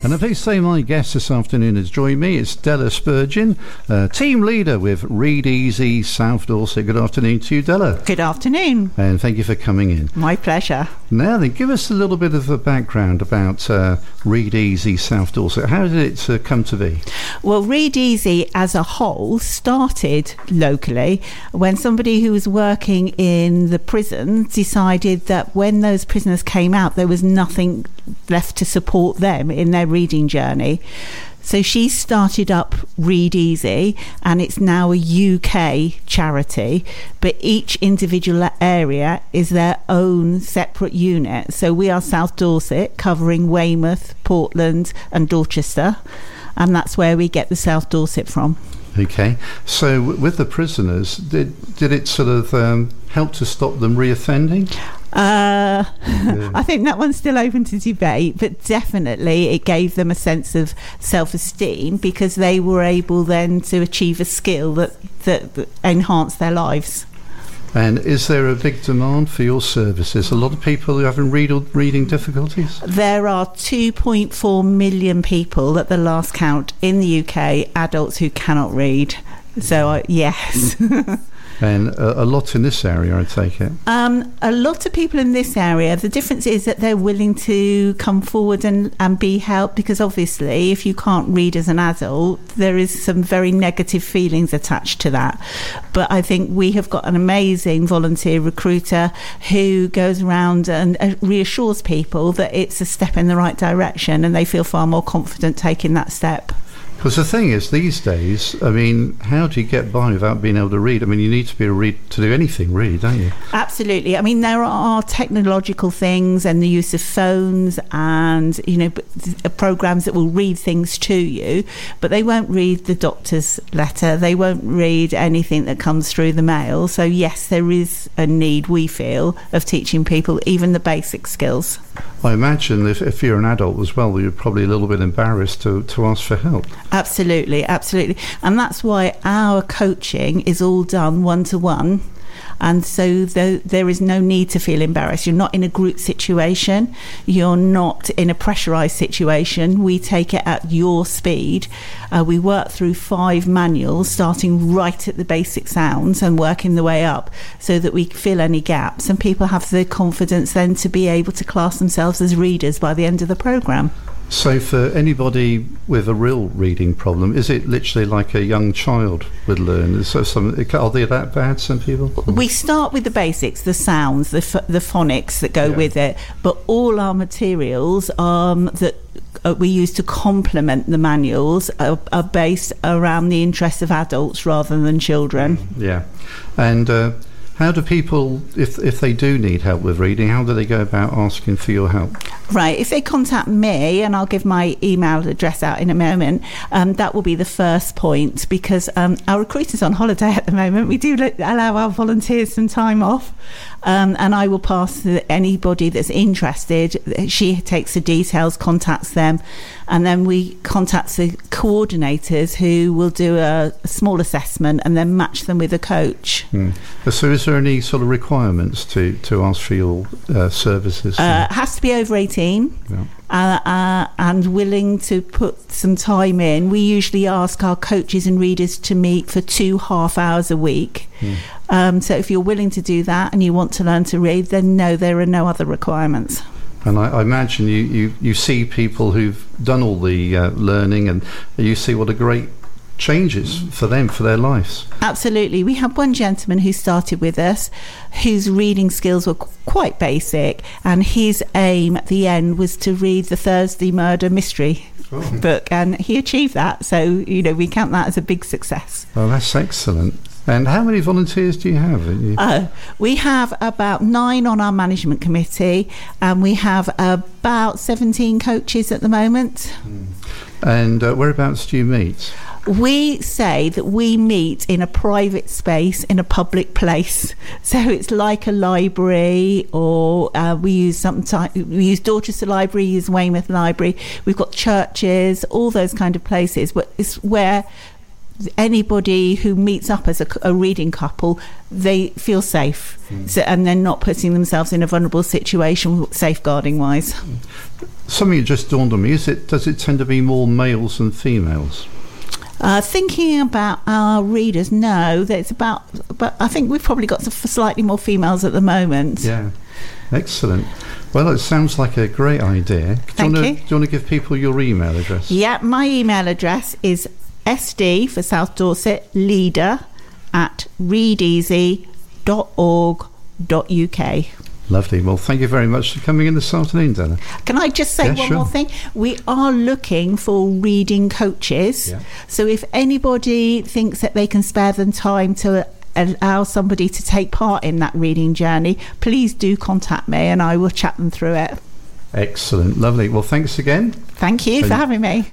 And I'm pleased to say my guest this afternoon has joined me. It's Della Spurgeon, team leader with Read Easy South Dorset. Good afternoon to you, Della. Good afternoon. And thank you for coming in. My pleasure. Now then, give us a little bit of a background about Read Easy South Dorset. How did it come to be? Well, Read Easy as a whole started locally when somebody who was working in the prison decided that when those prisoners came out, there was nothing left to support them in their reading journey. So she started up Read Easy, and it's now a UK charity, but each individual area is their own separate unit. So we are South Dorset, covering Weymouth, Portland and Dorchester, and that's where we get the South Dorset from. Okay, so with the prisoners, did it sort of help to stop them reoffending? I think that one's still open to debate, but definitely it gave them a sense of self-esteem because they were able then to achieve a skill that enhanced their lives. And is there a big demand for your services? A lot of people who are having reading difficulties? There are 2.4 million people at the last count in the UK, adults who cannot read. So, yes. And a lot in this area, I take it? A lot of people in this area. The difference is that they're willing to come forward and be helped, because obviously if you can't read as an adult, there is some very negative feelings attached to that. But I think we have got an amazing volunteer recruiter who goes around and reassures people that it's a step in the right direction, and they feel far more confident taking that step. Because the thing is, these days, I mean, how do you get by without being able to read? I mean, you need to be able to do anything, really, don't you? Absolutely. I mean, there are technological things and the use of phones and, programs that will read things to you, but they won't read the doctor's letter. They won't read anything that comes through the mail. So, yes, there is a need, we feel, of teaching people even the basic skills. I imagine if you're an adult as well, you're probably a little bit embarrassed to ask for help. Absolutely. And that's why our coaching is all done one-to-one. And so there is no need to feel embarrassed. You're not in a group situation. You're not in a pressurised situation. We take it at your speed. We work through 5 manuals, starting right at the basic sounds and working the way up so that we fill any gaps. And people have the confidence then to be able to class themselves as readers by the end of the programme. So for anybody with a real reading problem, is it literally like a young child would learn? Are they that bad, some people? We start with the basics, the sounds, the phonics that go with it, but all our materials that we use to complement the manuals are based around the interests of adults rather than children. Yeah. And how do people, if they do need help with reading, how do they go about asking for your help? Right, if they contact me, and I'll give my email address out in a moment, that will be the first point, because our recruiter's on holiday at the moment. We do allow our volunteers some time off, and I will pass anybody that's interested. She takes the details, contacts them, and then we contact the coordinators who will do a small assessment and then match them with a coach. So is there any sort of requirements to ask for your services? It has to be over 18. And willing to put some time in. We usually ask our coaches and readers to meet for 2.5 hours a week. So if you're willing to do that and you want to learn to read, then no, there are no other requirements. And I imagine you see people who've done all the learning, and you see what a great changes for them, for their lives. Absolutely. We had one gentleman who started with us whose reading skills were quite basic, and his aim at the end was to read the Thursday Murder Mystery book, and he achieved that. So, we count that as a big success. Oh, that's excellent. And how many volunteers do you have? We have about 9 on our management committee, and we have about 17 coaches at the moment. And whereabouts do you meet? We say that we meet in a private space in a public place, so it's like a library, or we use Dorchester Library, use Weymouth Library. We've got churches, all those kind of places, but it's where anybody who meets up as a reading couple, they feel safe, and they're not putting themselves in a vulnerable situation, safeguarding wise. something that just dawned on me, does it tend to be more males than females? Thinking about our readers, no, but I think we've probably got slightly more females at the moment. Yeah, excellent. Well, it sounds like a great idea. Do you want to give people your email address? Yeah, my email address is SD for South Dorset, leader at readeasy.org.uk. Lovely. Well, thank you very much for coming in this afternoon, Della. Can I just say one more thing? We are looking for reading coaches. Yeah. So if anybody thinks that they can spare them time to allow somebody to take part in that reading journey, please do contact me and I will chat them through it. Excellent. Lovely. Well, thanks again. Thank you for having me.